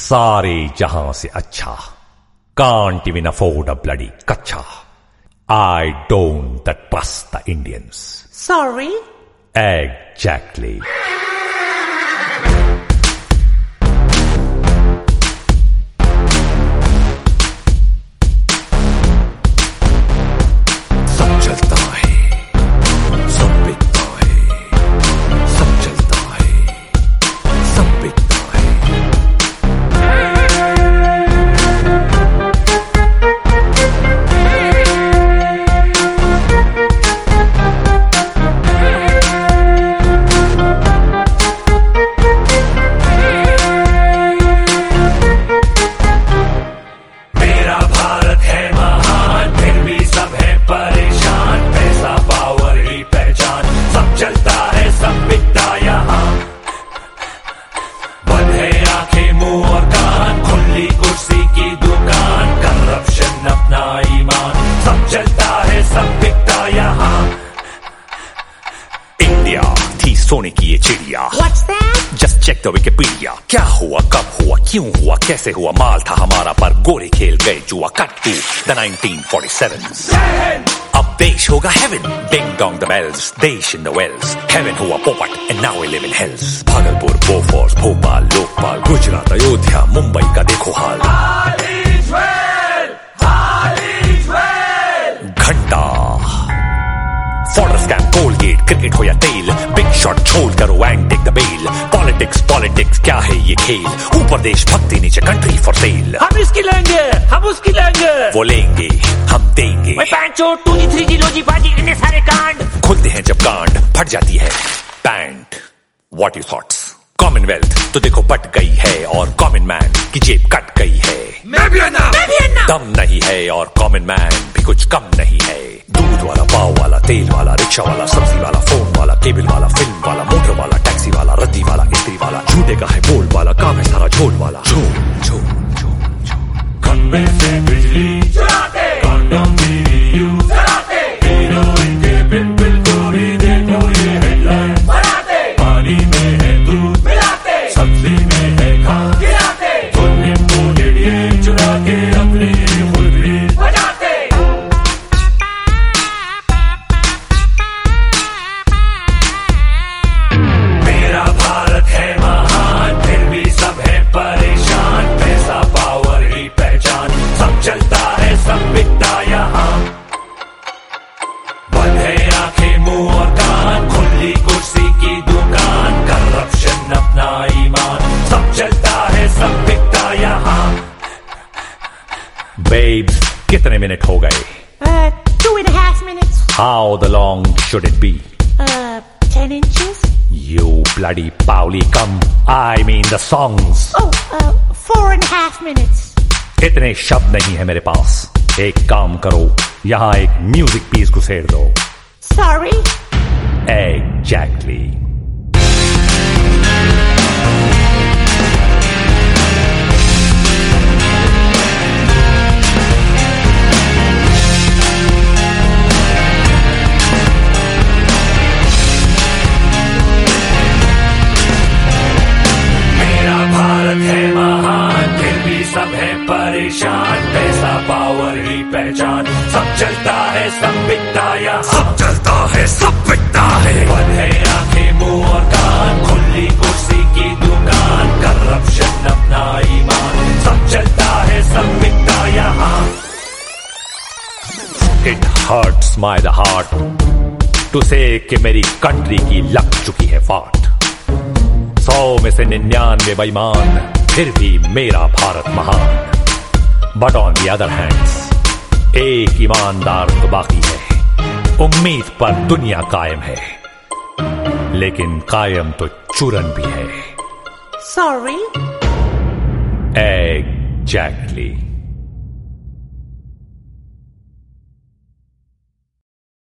सारे जहां से अच्छा, can't even afford a bloody kacha. I don't trust the Indians. Sorry? Exactly. सब चलता है, सब बिकता है, सब चलता है, सब बिकता है. सोने की ये चिड़िया. What's that? Just check the Wikipedia. क्या हुआ, कब हुआ, क्यों हुआ, कैसे हुआ, माल था हमारा पर गोरे खेल गए जुआ. Cut to the 1947s. अब देश होगा heaven. Ding dong the bells. देश in the wells. Heaven हुआ पोपट and now we live in hells. Bhagalpur, Bofors, Bhopal, Lokpal, Gujarat, Ayodhya, Mumbai का देखो हाल. घंटा फॉर्डर स्कैम, कोलगेट, क्रिकेट हो या तेल, बिग शॉट छोड़ करो and take the bail. Politics क्या है ये खेल, ऊपर देशभक्ति नीचे कंट्री फॉर सेल. हम इसकी लेंगे, हम उसकी लेंगे, वो लेंगे हम देंगे. मैं पैंचो 2G 3G लोजी बाजी इतने सारे कांड. खुलते हैं जब गांड फट जाती है pant. What you thoughts? Commonwealth तो देखो बट गई है और कॉमन मैन की जेब कट गई है. मैं भी अन्ना. दम नहीं है और कॉमन मैन भी कुछ कम नहीं है. दूध वाला, पाव वाला, तेल वाला, रिक्शा वाला, सब्जी वाला, फोन वाला, केबल वाला, फिल्म वाला, मोटर वाला, टैक्सी वाला, रद्दी वाला, इस्त्री वाला, झूठे का है बोल वाला, काम है सारा झोल वाला. झोल झोल झोल झोल. खंबे से बिजली चुराते, कॉन्डम भी यूज कराते, हीरोइन के पिल गोरी देखो ये हेडलाइन बनाते. पानी में है दूध मिलाते, सब्जी में है खाद गिराते, धुन इम्पोर्टेड ये चुरा के अपने मुर्गी बजाते. मेरा भारत है महान, फिर भी सब है परेशान. पैसा, पावर ही पहचान, सब चलता है, सब बिकता यहाँ. बंद है आंखें, मुंह और कान, खुली कुर्सी की दुकान, करप्शन अपना ईमान, सब चलता है, सब बिकता यहाँ. Babes, कितने मिनट हो गए? 2.5 minutes. How the long should it be? 10 inches. You bloody Pauli, come. I mean the songs. Oh, 4.5 minutes. इतने शब्द नहीं है मेरे पास. एक काम करो, यहाँ एक म्यूजिक पीस घुसेड़ दो. Sorry? Exactly. सब है परेशान, पैसा, पावर ही पहचान, सब चलता है, सब बिकता यहाँ. सब चलता है, सब बिकता है. बंद है आंखें, मुंह और कान, खुली कुर्सी की दुकान, करप्शन अपना ईमान, सब चलता है, सब बिकता यहाँ. It hurts my heart to say कि मेरी कंट्री की लग चुकी है फाट. 100 में से 99 बेईमान, फिर भी मेरा भारत महान. But on the other hands एक ईमानदार तो बाकी है. उम्मीद पर दुनिया कायम है, लेकिन कायम तो चूरन भी है. Sorry? Exactly.